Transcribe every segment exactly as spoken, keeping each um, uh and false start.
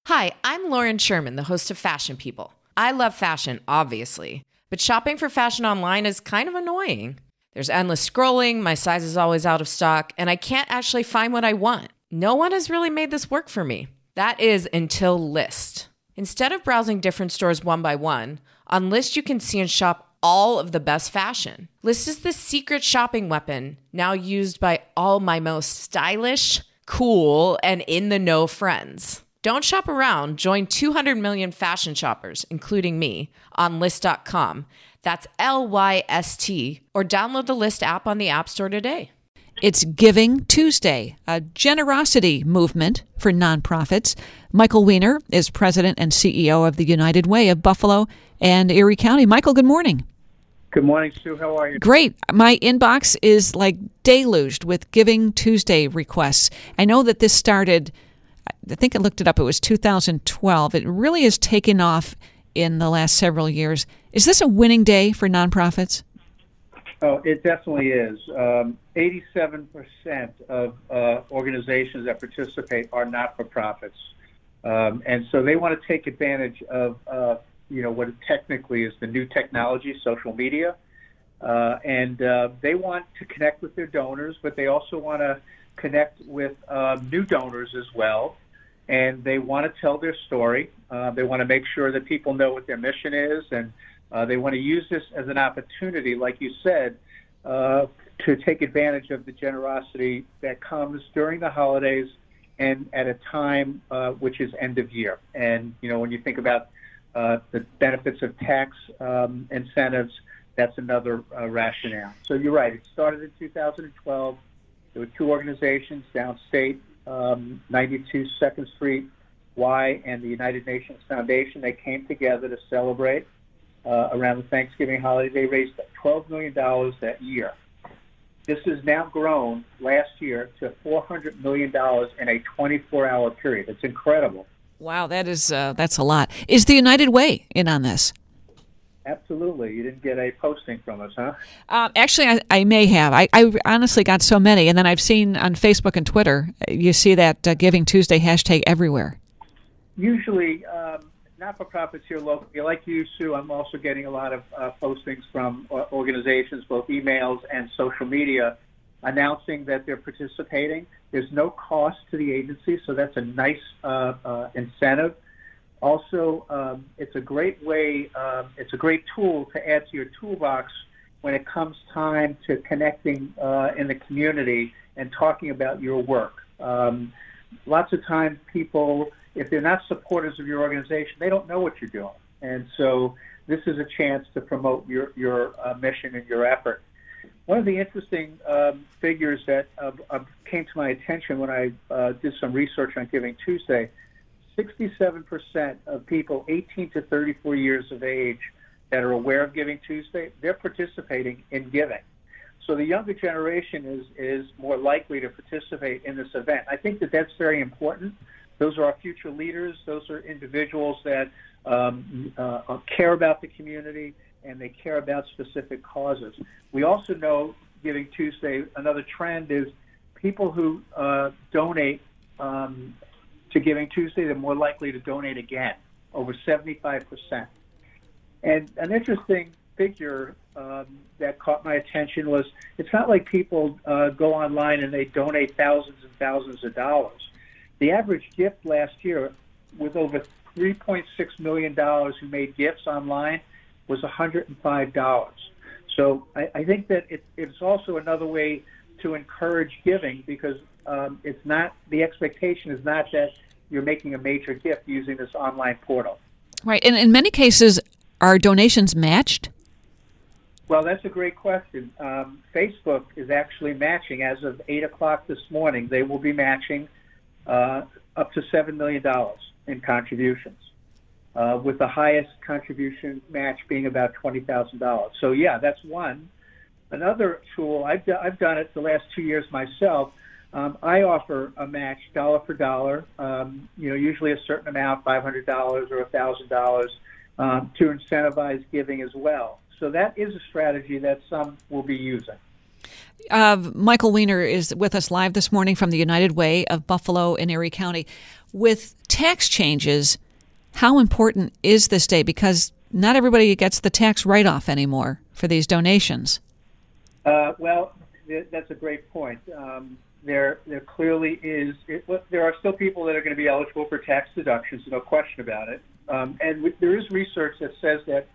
Hi, I'm Lauren Sherman, the host of Fashion People. I love fashion, obviously, but shopping for fashion online is kind of annoying. There's endless scrolling, my size is always out of stock, and I can't actually find what I want. No one has really made this work for me. That is until Lyst. Instead of browsing different stores one by one, on Lyst you can see and shop all of the best fashion. Lyst is the secret shopping weapon now used by all my most stylish, cool, and in-the-know friends. Don't shop around. Join two hundred million fashion shoppers, including me, on Lyst dot com. That's L Y S T, or download the Lyst app on the App Store today. It's Giving Tuesday, a generosity movement for nonprofits. Michael Weiner is president and C E O of the United Way of Buffalo and Erie County. Michael, good morning. Good morning, Sue. How are you? Great. My inbox is like deluged with Giving Tuesday requests. I know that this started, I think I looked it up, it was two thousand twelve. It really has taken off in the last several years. Is this a winning day for nonprofits? Oh, it definitely is. Um, eighty-seven percent of uh, organizations that participate are not-for-profits. Um, and so they want to take advantage of, uh, you know, what technically is the new technology, social media. Uh, and uh, they want to connect with their donors, but they also want to connect with uh, new donors as well. And they want to tell their story. Uh, they want to make sure that people know what their mission is, and uh, they want to use this as an opportunity, like you said, uh, to take advantage of the generosity that comes during the holidays and at a time uh, which is end of year. And, you know, when you think about uh, the benefits of tax um, incentives, that's another uh, rationale. So you're right. It started in two thousand twelve. There were two organizations downstate, um, ninety-two Second Street Y and the United Nations Foundation. They came together to celebrate uh, around the Thanksgiving holiday. They raised twelve million dollars that year. This has now grown last year to four hundred million dollars in a twenty-four hour period. It's incredible. Wow, that is uh, that's a lot. Is the United Way in on this? Absolutely. You didn't get a posting from us, huh? Um, actually, I, I may have. I, I honestly got so many. And then I've seen on Facebook and Twitter, you see that uh, Giving Tuesday hashtag everywhere. Usually, um, not-for-profits here locally, like you, Sue, I'm also getting a lot of uh, postings from uh, organizations, both emails and social media, announcing that they're participating. There's no cost to the agency, so that's a nice uh, uh, incentive. Also, um, it's a great way, um, it's a great tool to add to your toolbox when it comes time to connecting uh, in the community and talking about your work. Um, lots of times people, if they're not supporters of your organization, they don't know what you're doing. And so this is a chance to promote your, your uh, mission and your effort. One of the interesting um, figures that uh, uh, came to my attention when I uh, did some research on Giving Tuesday, sixty-seven percent of people eighteen to thirty-four years of age that are aware of Giving Tuesday, they're participating in giving. So the younger generation is, is more likely to participate in this event. I think that that's very important. Those are our future leaders. Those are individuals that um, uh, care about the community and they care about specific causes. We also know Giving Tuesday, another trend is people who uh, donate um, to Giving Tuesday, they're more likely to donate again, over seventy-five percent. And an interesting figure um, that caught my attention was it's not like people uh, go online and they donate thousands and thousands of dollars. The average gift last year, with over three point six million dollars who made gifts online, was one hundred five dollars. So I, I think that it, it's also another way to encourage giving because um, it's not, the expectation is not that you're making a major gift using this online portal. Right. And in many cases, are donations matched? Well, that's a great question. Um, Facebook is actually matching. As of eight o'clock this morning, they will be matching uh, up to seven million dollars in contributions, uh, with the highest contribution match being about twenty thousand dollars. So, yeah, that's one. Another tool, I've, do, I've done it the last two years myself. Um, I offer a match dollar for dollar, um, you know, usually a certain amount, five hundred dollars or one thousand dollars, um, to incentivize giving as well. So that is a strategy that some will be using. Uh, Michael Weiner is with us live this morning from the United Way of Buffalo and Erie County. With tax changes, how important is this day? Because not everybody gets the tax write-off anymore for these donations. Uh, well, th- that's a great point. Um, there, there clearly is. It, well, there are still people that are going to be eligible for tax deductions, no question about it. Um, and w- there is research that says that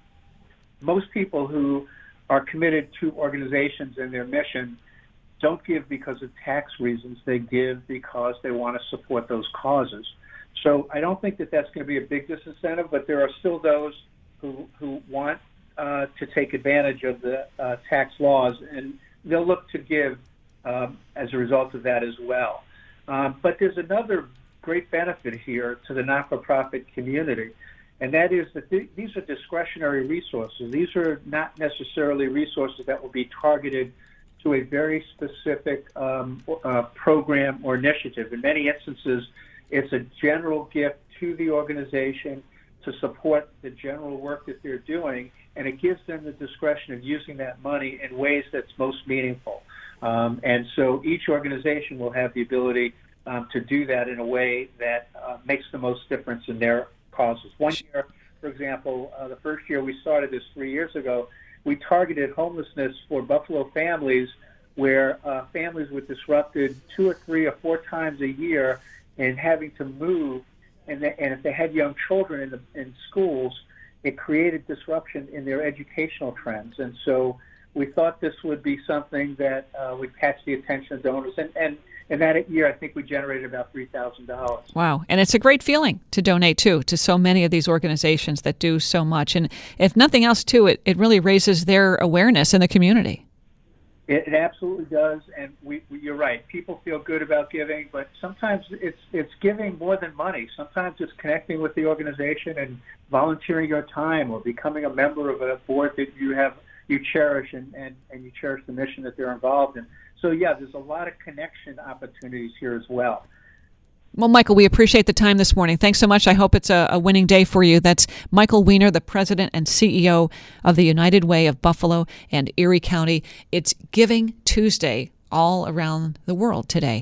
most people who are committed to organizations and their mission don't give because of tax reasons. They give because they want to support those causes. So I don't think that that's going to be a big disincentive, but there are still those who who want uh, to take advantage of the uh, tax laws, and they'll look to give um, as a result of that as well. Um, but there's another great benefit here to the not-for-profit community, and that is that th- these are discretionary resources. These are not necessarily resources that will be targeted to a very specific um, uh, program or initiative. In many instances, it's a general gift to the organization to support the general work that they're doing, and it gives them the discretion of using that money in ways that's most meaningful. Um, and so each organization will have the ability um, to do that in a way that uh, makes the most difference in their causes. One year, for example, uh, the first year we started this three years ago, we targeted homelessness for Buffalo families where uh, families were disrupted two or three or four times a year and having to move, and, they, and if they had young children in, the, in schools, it created disruption in their educational trends. And so we thought this would be something that uh, would catch the attention of donors. And, and in that year, I think we generated about three thousand dollars. Wow. And it's a great feeling to donate, too, to so many of these organizations that do so much. And if nothing else, too, it, it really raises their awareness in the community. It, it absolutely does. And we, we, you're right. People feel good about giving, but sometimes it's it's giving more than money. Sometimes it's connecting with the organization and volunteering your time or becoming a member of a board that you have you cherish and, and, and you cherish the mission that they're involved in. So, yeah, there's a lot of connection opportunities here as well. Well, Michael, we appreciate the time this morning. Thanks so much. I hope it's a, a winning day for you. That's Michael Weiner, the president and C E O of the United Way of Buffalo and Erie County. It's Giving Tuesday all around the world today.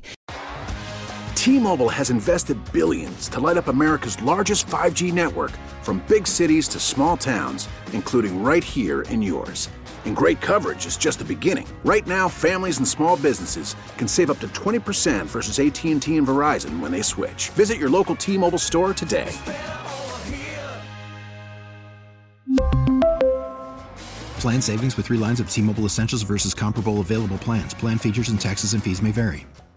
T-Mobile has invested billions to light up America's largest five G network, from big cities to small towns, including right here in yours. And great coverage is just the beginning. Right now, families and small businesses can save up to twenty percent versus A T and T and Verizon when they switch. Visit your local T-Mobile store today. Plan savings with three lines of T-Mobile Essentials versus comparable available plans. Plan features and taxes and fees may vary.